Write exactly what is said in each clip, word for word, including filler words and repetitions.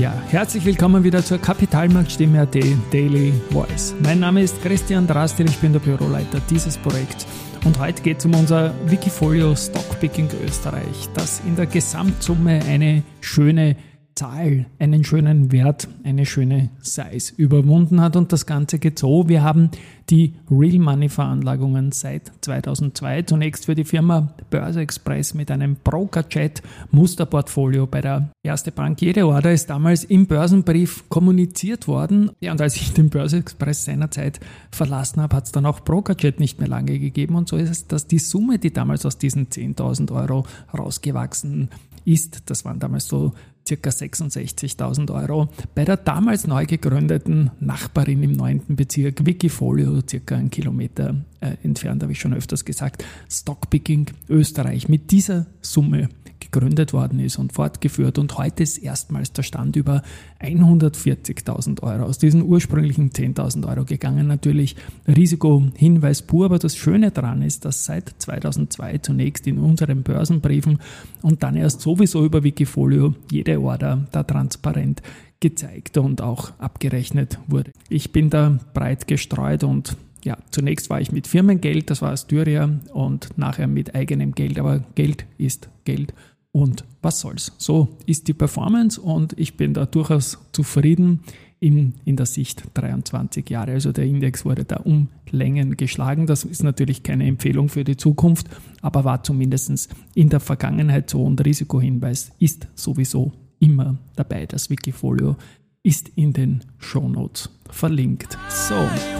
Ja, herzlich willkommen wieder zur Kapitalmarktstimme Punkt at Daily Voice. Mein Name ist Christian Drastil, ich bin der Büroleiter dieses Projekts und heute geht es um unser Wikifolio Stockpicking Österreich, das in der Gesamtsumme eine schöne Zahl, einen schönen Wert, eine schöne Size überwunden hat, und das Ganze geht so: Wir haben die Real Money Veranlagungen seit zweitausendzwei, zunächst für die Firma Börse Express mit einem Broker-Chat Musterportfolio bei der Erste Bank. Jede Order ist damals im Börsenbrief kommuniziert worden. Ja, und als ich den Börse Express seinerzeit verlassen habe, hat es dann auch Broker-Chat nicht mehr lange gegeben, und so ist es, dass die Summe, die damals aus diesen zehntausend Euro rausgewachsen ist, das waren damals so circa sechsundsechzigtausend Euro, bei der damals neu gegründeten Nachbarin im neunten Bezirk, Wikifolio, circa einen Kilometer äh, entfernt, habe ich schon öfters gesagt, Stockpicking Österreich, mit dieser Summe gegründet worden ist und fortgeführt, und heute ist erstmals der Stand über hundertvierzigtausend Euro aus diesen ursprünglichen zehntausend Euro gegangen. Natürlich Risikohinweis pur, aber das Schöne daran ist, dass seit zweitausendzwei zunächst in unseren Börsenbriefen und dann erst sowieso über Wikifolio jede Order da transparent gezeigt und auch abgerechnet wurde. Ich bin da breit gestreut, und ja, zunächst war ich mit Firmengeld, das war Astyria, und nachher mit eigenem Geld, aber Geld ist Geld. Und was soll's? So ist die Performance, und ich bin da durchaus zufrieden in, in der Sicht dreiundzwanzig Jahre. Also der Index wurde da um Längen geschlagen. Das ist natürlich keine Empfehlung für die Zukunft, aber war zumindest in der Vergangenheit so, und Risikohinweis ist sowieso immer dabei. Das Wikifolio ist in den Shownotes verlinkt. So,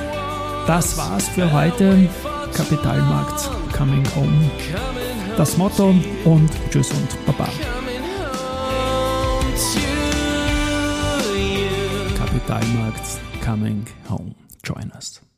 das war's für heute. Kapitalmarkt Coming Home. Das Motto, und tschüss und baba. Kapitalmarkt Coming Home. Join us.